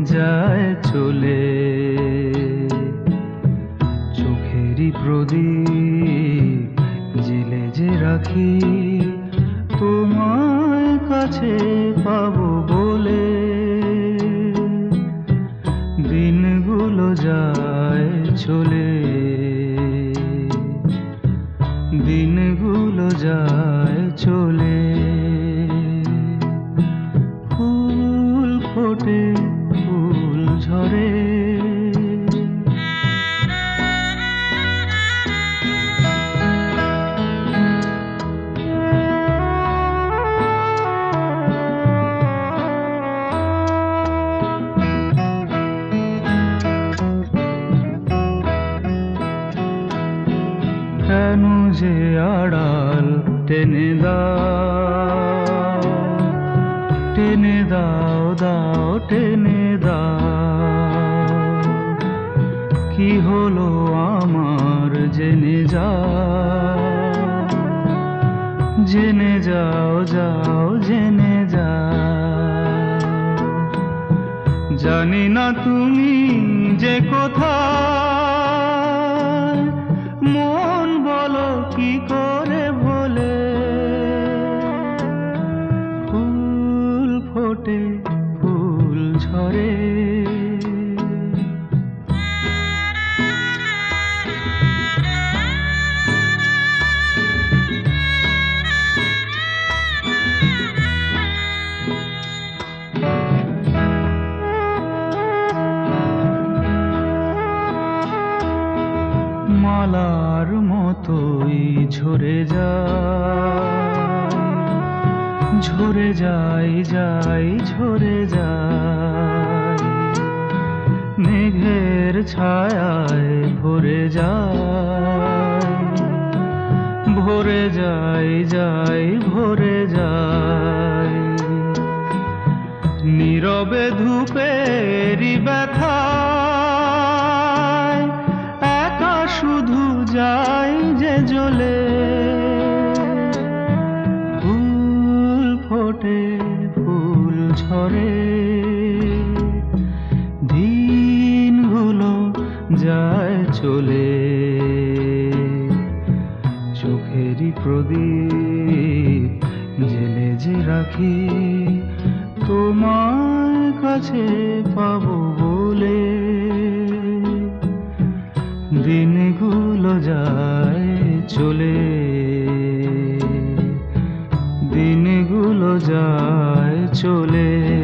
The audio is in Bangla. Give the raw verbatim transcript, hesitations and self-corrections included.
যায় চলে। চোখেরই প্রদীপ জেলে যে রাখি তোমার কাছে পাবো বলে। দিনগুলো যায় চলে, দিনগুলো যায় চলে। ফুল ফোটে ফুল ঝরে, কেন যে আড়াল টেনে দাও, টেনে দাও দাও টেনে দাও। কি হলো আমার জেনে যাও, জেনে যাও যাও জেনে যাও। জানি না তুমি যে কোথায়, মন বলো কি করে ভোলে। ফুল ফোটে ফুল ঝরে, মালার মতোই ঝরে যায়, ঝরে যায় যাই ঝরে যায়। মেঘের ছায়ায় ভরে যায়, ভরে যায় যাই ভরে যায়। নীরবে ধূপেরই ব্যথায় একা শুধু যাই যে জ্বলে। ফুল ফোটে ফুল ঝরে, দিনগুলো যায় চলে। চোখেরই প্রদীপ জেলে যে রাখি তোমার কাছে পাবো বলে। দিনগুলো যায় চলে, দিনগুলো যায় চলে।